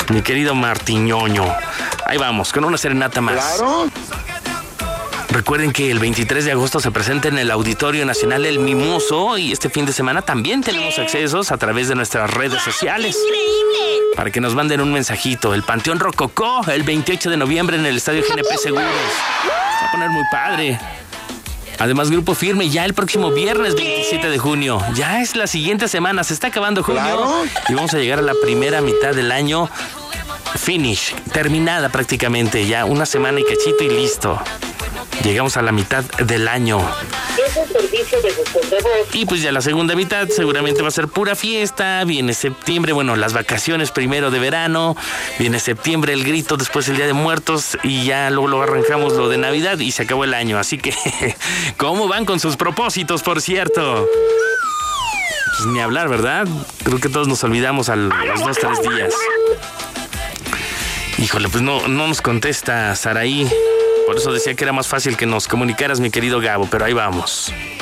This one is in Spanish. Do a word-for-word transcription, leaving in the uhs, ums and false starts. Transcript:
mi querido Martiñoño. Ahí vamos, con una serenata más. Claro. Recuerden que el veintitrés de agosto se presenta en el Auditorio Nacional El Mimoso y este fin de semana también tenemos accesos a través de nuestras redes sociales. ¡Increíble! Para que nos manden un mensajito. El Panteón Rococó, el veintiocho de noviembre en el Estadio G N P Seguros. Va a poner muy padre. Además, Grupo Firme ya el próximo viernes veintisiete de junio. Ya es la siguiente semana, se está acabando junio. Claro. Y vamos a llegar a la primera mitad del año. Finish, terminada prácticamente. Ya una semana y cachito y listo. Llegamos a la mitad del año. Ese servicio de buzón de voz. Y pues ya la segunda mitad seguramente va a ser pura fiesta. Viene septiembre, bueno, las vacaciones primero de verano. Viene septiembre, el grito, después el Día de Muertos. Y ya luego, luego arrancamos lo de Navidad y se acabó el año. Así que, ¿cómo van con sus propósitos, por cierto? Pues ni hablar, ¿verdad? Creo que todos nos olvidamos a los dos, tres días. Híjole, pues no, no nos contesta Saraí. Por eso decía que era más fácil que nos comunicaras, mi querido Gabo, pero ahí vamos.